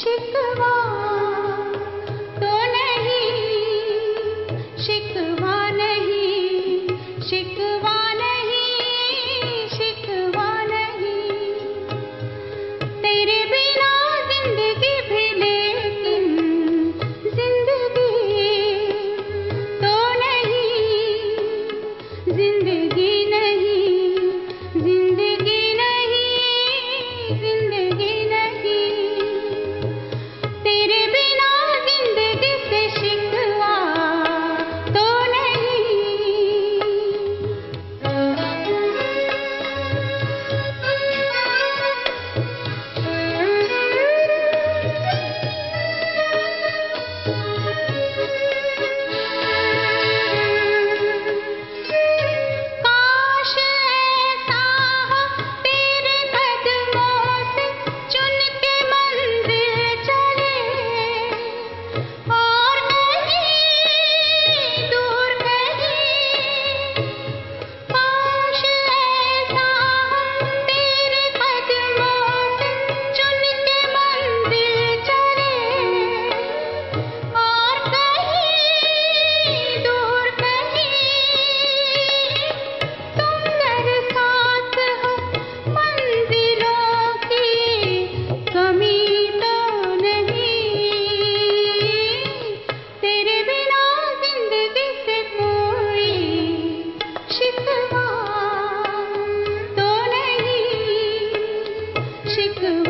शिकवा तो नहीं, शिकवा नहीं, शिकवा नहीं, शिकवा नहीं। तेरे बिना जिंदगी भी लेकिन जिंदगी तो नहीं, जिंदगी नहीं, जिंदगी नहीं, जिंदगी नहीं। तेरे बिना जिंदगी से शिकवा तो काश ऐसा हो तेरे कदमों से चुन के मंजिल चले, और कहीं दूर कहीं। काश ऐसा हो तेरे कदमों से चुन के मंजिल चले, और कहीं दूर कहीं। तुम मेरे साथ हो मंजिलों की कमी तो नहीं। तेरे बिना जिंदगी से कोई शिकवा तो नहीं, शिकवा